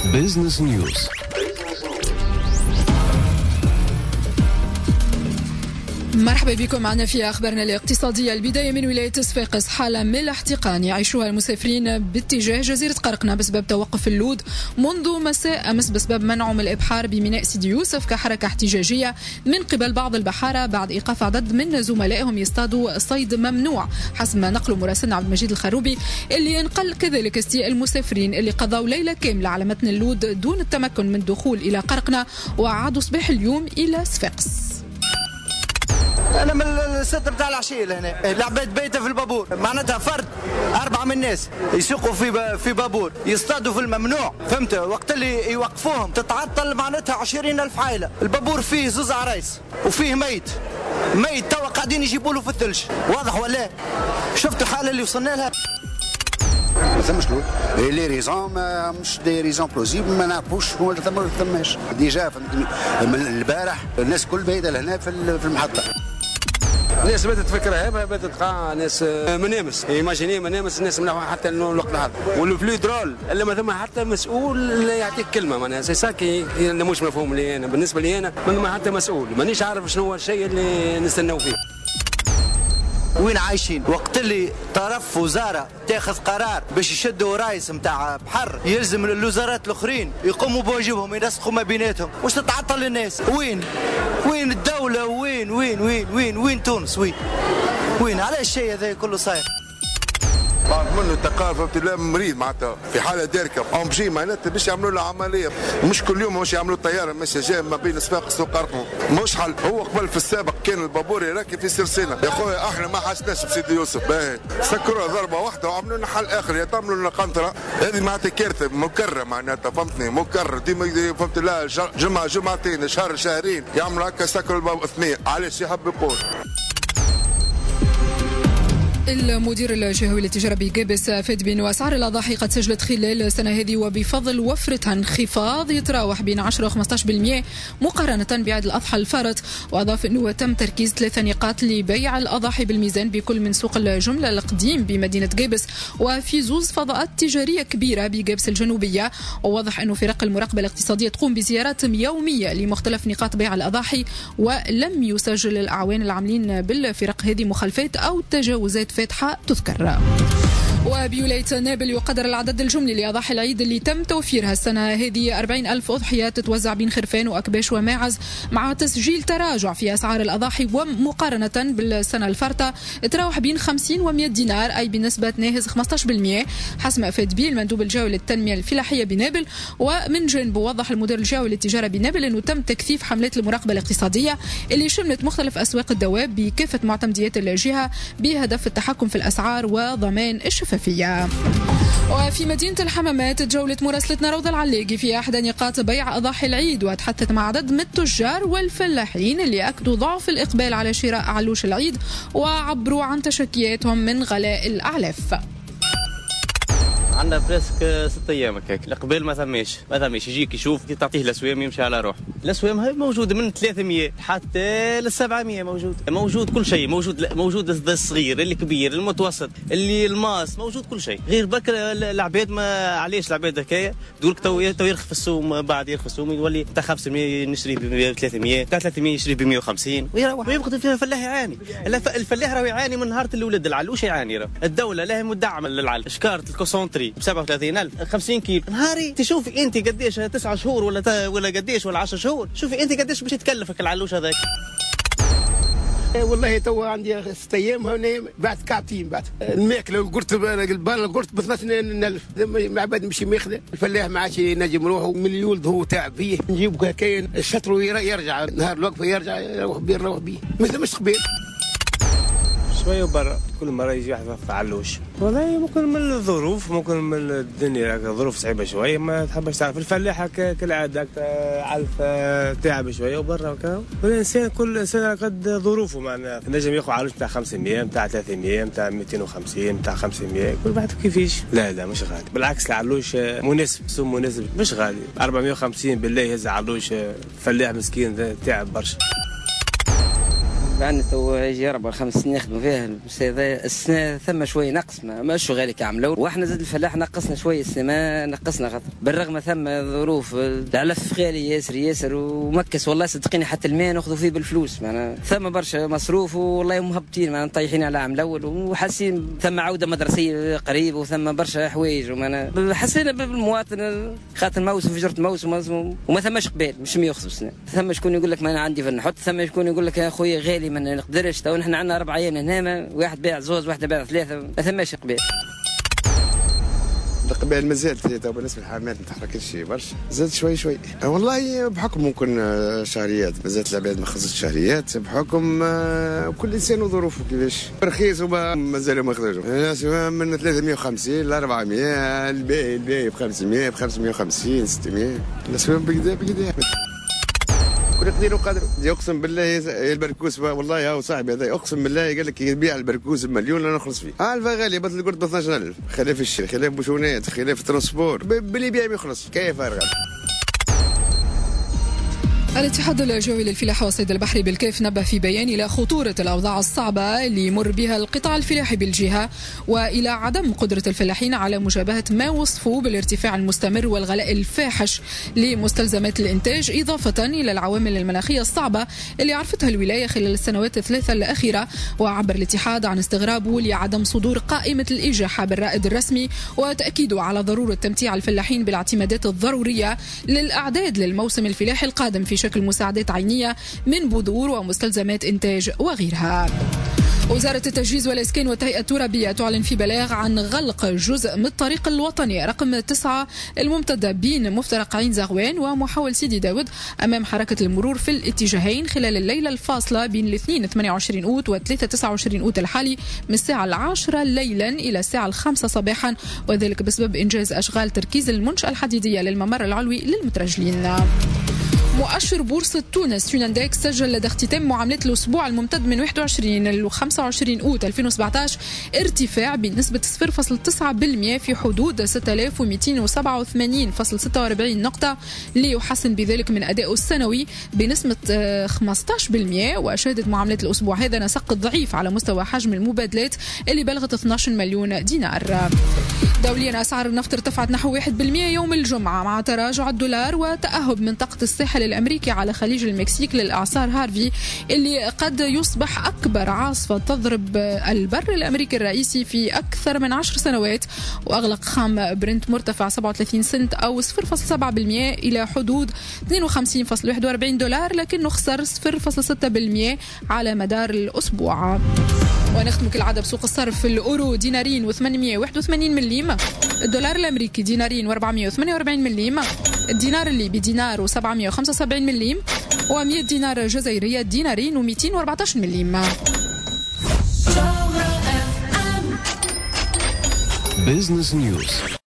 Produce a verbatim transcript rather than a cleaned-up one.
بيزنس نيوز. مرحبا بكم معنا في أخبارنا الاقتصادية. البداية من ولاية صفاقس، حالة من الاحتقان يعيشها المسافرين باتجاه جزيرة قرقنة بسبب توقف اللود منذ مساء أمس بسبب منعهم الإبحار بميناء سيدي يوسف كحركة احتجاجية من قبل بعض البحارة بعد إيقاف عدد من زملائهم يصطادوا صيد ممنوع، حسب ما نقلوا مراسلنا عبد المجيد الخروبي اللي انقل كذلك استياء المسافرين اللي قضوا ليلة كاملة على متن اللود دون التمكن من الدخول إلى قرقنة وعادوا صباح اليوم إلى صفاقس. انا من الستر بتاع العشيه لهنا، العباد بيته في البابور، معناتها فرد اربعه من الناس يسوقوا في في بابور يصطادوا في الممنوع، فهمت؟ وقت اللي يوقفوهم تتعطل معناتها عشرين ألف عائله، البابور فيه زوز عرايس وفيه ميت ميت توا قاعدين يجيبوا له في الثلج، واضح ولا؟ شفت الحاله اللي وصلنا لها؟ ما ثمش لود، لي ريزون مش دي ريزون بلوزيبل، ما نعرفوش شنو اللي ثم ولا ثماش. ديجا فهمتني من البارح الناس الكل بايده لهنا في المحطه. الناس بدات تفكر هبه، بدات تلقى ناس منامس، ايماجيني منامس الناس من حتى الوقت هذا، والفلو درول الا ما ثم حتى مسؤول يعطيك كلمه، معناها سي ساكي مش مفهوم لي انا، بالنسبه لي انا ما حتى مسؤول، مانيش عارف شنو هو الشيء اللي نستناو فيه. وين عايشين؟ وقت اللي طرف وزاره تاخذ قرار باش يشدوا رايس نتاع بحر، يلزم الوزارات الاخرين يقوموا بواجبهم، ينسقوا ما بيناتهم، واش تتعطل الناس؟ وين؟ وين الدوله؟ وين وين وين وين وين تونس؟ وين؟ وين على الشيء هذا كله صاير؟ بعد منه التقار فهمت لا مريض معناتها في حاله داركه او مشي معناتها باش يعملوا له عمليه، مش كل يوم مش يعملوا طياره ماشيه جايه ما بين صفاقس وقرقنة، مش حل. هو قبل في السابق كان البابور يراكب في سرسنه، يا خويا احنا ما حسناش بسيدي يوسف، باهي سكروها ضربه واحده وعملوا لنا حل اخر، يتعملوا لنا قنطره، هذه معناتها كارثه مكرره معناتها فهمتني، مكرر ديما فهمت لا جمعه جمعتين شهر شهرين يعملوا هكا سكروا الباب اثنين، علاش يحب يقول؟ المدير الجهوي للتجارة بقابس فاد بأن أسعار الأضاحي قد سجلت خلال السنة هذه وبفضل وفرتها انخفاض يتراوح بين عشرة و خمسة عشر بالمئة مقارنة بعيد الأضحى الفارط. وأضاف أنه تم تركيز ثلاثة نقاط لبيع الأضاحي بالميزان بكل من سوق الجملة القديم بمدينة قابس وفي زوز فضاءات تجارية كبيرة بقابس الجنوبية. وواضح أنه فرق المراقبة الاقتصادية تقوم بزيارات يومية لمختلف نقاط بيع الأضاحي، ولم يسجل الأعوان العاملين بالفرق هذه مخالفات أو تجاوزات فاتحة تذكر. وبولاية نابل يقدر العدد الجملي لأضاحي العيد اللي تم توفيرها السنة هذه أربعين ألف أضحية تتوزع بين خرفان وأكباش وماعز، مع تسجيل تراجع في أسعار الأضاحي ومقارنة بالسنة الفارطة تراوح بين خمسين ومئة دينار، أي بنسبة ناهز خمسة عشر بالمئة حسب ما أفاد به المندوب الجوي للتنمية الفلاحية بنابل. ومن جانبه وضح المدير الجوي للتجارة بنابل أنه تم تكثيف حملات المراقبة الاقتصادية اللي شملت مختلف أسواق الدواب بكافة معتمديات الجهة بهدف التحكم في الأسعار وضمان الشفافية. وفي مدينة الحمامات تجولت مراسلتنا روضة العلاقي في أحد نقاط بيع أضاحي العيد وتحدثت مع عدد من التجار والفلاحين اللي أكدوا ضعف الإقبال على شراء علوش العيد وعبروا عن تشكياتهم من غلاء الأعلاف. عندنا بريسك ست ايام هكاك، القبال ما ثماش ما ثماش يجيك يشوف تعطيه الاسوام يمشي على روح. الاسوام هاي موجوده من ثلاثمئة حتى ل سبعمئة، موجود موجود كل شيء، موجود موجود الصغير الكبير المتوسط اللي الماس، موجود كل شيء. غير بك العباد ما علاش العباد هكايا تقول لك تو تو يرخف السوم، بعد يرخف السوم يولي تاع خمسمئة نشري ب ثلاثمئة، تاع ثلاثمئة يشري ب مئة وخمسين ويروح ويبقى فيها الفلاح يعاني. الفلاح راه يعاني من نهار الولد العلوش يعاني. راه الدوله لها مدعمه للعل شكاره الكونسونتري ب سبعة وثلاثين ألف خمسين كيلو نهاري، تشوفي انت قديش تسعة شهور ولا تا ولا قديش ولا عشرة شهور، شوفي انت قديش باش يتكلفك العلوش هذاك. والله تو عندي ست ايام هنا بعد كعبتين، بعد الماكله والقرط البان القرط ب اثنين ألف مع بعد نمشي ماخذه. الفلاح ما عادش ينجم يروحوا من اليولد هو تعب فيه، نجيب كاين الشطر يرجع نهار الوقفه يرجع يروح بيه يروح بيه مثل مش قبيل شويه وبرا كل مره يجي واحد في علوش. والله ممكن من الظروف، ممكن من الدنيا ظروف صعيبه شويه ما تحبش تعرف. الفلاح كالعاده علف تعب شويه وبرا وكا، والانسان كل انسان قد ظروفه، معناها نجم ياخذ علوش نتاع خمسمئة نتاع ثلاثمئة نتاع مئتين وخمسين نتاع خمسمئة، كل واحد كيفيش. لا لا مش غالي، بالعكس العلوش مناسب، سوم مناسب مش غالي. أربعمئة وخمسين بالله يهز علوش، فلاح مسكين تعب برشا. معناتها يجي أربع خمس سنين يخدموا فيها، بس هذا السنة ثم شوية نقص، ما ماشوا غالي كعملوا، واحنا زاد الفلاح نقصنا شوية السنة، ما نقصنا خاطر بالرغم ثم ظروف العلف غالي ياسر ياسر ومكس، والله صدقيني حتى الماء ناخذوا فيه بالفلوس، معنا ثم برشا مصروف والله مهبطين، معنا طايحين على العام الأول وحاسين ثم عودة مدرسية قريب وثم برشا حوايج، ومعنا حسينا بالمواطن خاطر موسم في جرة موسم وما ثماش قبال مش مية وخمسة سنة، ثم شكون يقول لك ما أنا عندي في النحط، ثم شكون يقول لك يا خويا غالي ما نقدرش، تو نحن عندنا أربع أيام هنا، واحد باع زوز واحد باع ثلاثة، ما ثماش قبال. القبائل مازال تو بالنسبه للحامات ما تحركتش برشا، زاد شوي شوي والله بحكم ممكن شهريات، مازالت العباد ما خلصتش شهريات بحكم كل انسان وظروفه كيفاش، رخيص ومازالوا ما خرجوا الناس من ثلاثمية وخمسين ل أربعمية، الباقي الباقي ب خمسمية ب خمسمية وخمسين ستمية، الناس بكذا بكذا كل قدير وقدر. يقسم بالله البركوس والله هاو صاحبي هذا اقسم بالله قال لك يبيع البركوس بمليون انا نخلص فيه. الفا غالي بطل القرد ب اثناش ألف، خلاف الشيء خلاف بوشونات خلاف الترونسبور باللي يبيع ما يخلص كيف فرق. الاتحاد الجوي للفلاحة والصيد البحري بالكيف نبه في بيان إلى خطورة الأوضاع الصعبة اللي يمر بها القطاع الفلاحي بالجهة، وإلى عدم قدرة الفلاحين على مجابهة ما وصفوه بالارتفاع المستمر والغلاء الفاحش لمستلزمات الإنتاج، إضافة إلى العوامل المناخية الصعبة اللي عرفتها الولاية خلال السنوات الثلاثة الأخيرة. وعبر الاتحاد عن استغرابه لعدم صدور قائمة الإجاحة بالرائد الرسمي، وتأكيده على ضرورة تمتيع الفلاحين بالاعتمادات الضرورية للأعداد للموسم الفلاحي القادم في شكل مساعدات عينية من بذور ومستلزمات إنتاج وغيرها. وزارة التجهيز والإسكان والتهيئة الترابية تعلن في بلاغ عن غلق جزء من الطريق الوطني رقم تسعة الممتد بين مفترق عين زغوان ومحاول سيدي داود أمام حركة المرور في الاتجاهين خلال الليلة الفاصلة بين الاثنين ثمانية وعشرين أوت والثلاثة تسعة وعشرين أوت الحالي من الساعة العاشرة ليلا إلى الساعة الخامسة صباحا، وذلك بسبب إنجاز أشغال تركيز المنشأة الحديدية للممر العلوي للمترجلين. مؤشر بورصة تونس يوناندكس سجل لدى اختتام معاملات الأسبوع الممتد من واحد وعشرين ل خمسة وعشرين أوت ألفين وسبعة عشر ارتفاع بنسبة صفر فاصلة تسعة بالمئة في حدود ستة آلاف ومئتين وسبعة وثمانين فاصلة ستة وأربعين نقطة، ليحسن بذلك من أدائه السنوي بنسبة خمسة عشر بالمئة. وشهدت معاملات الأسبوع هذا نسق ضعيف على مستوى حجم المبادلات اللي بلغت اثناشر مليون دينار. دوليا أسعار النفط ارتفعت نحو واحد بالمئة يوم الجمعة مع تراجع الدولار وتأهب منطقة الساحل الأمريكي على خليج المكسيك للإعصار هارفي اللي قد يصبح أكبر عاصفة تضرب البر الأمريكي الرئيسي في أكثر من عشر سنوات. وأغلق خام برنت مرتفع سبعة وثلاثين سنت أو صفر فاصلة سبعة بالمئة إلى حدود اثنين وخمسين فاصلة واحد وأربعين دولار، لكنه خسر صفر فاصلة ستة بالمئة على مدار الأسبوع. ونختم كالعادة بسوق الصرف. الأورو دينارين وثمانمئة وواحد وثمانين مليم، الدولار الأمريكي دينارين وأربعمئة وثمانية وأربعين مليم، الدينار الليبي دينار وسبعمئة وخمسة وسبعين مليم، ومئة دينار جزائرية دينارين ومئتين وأربعة عشر مليم. بيزنس نيوز.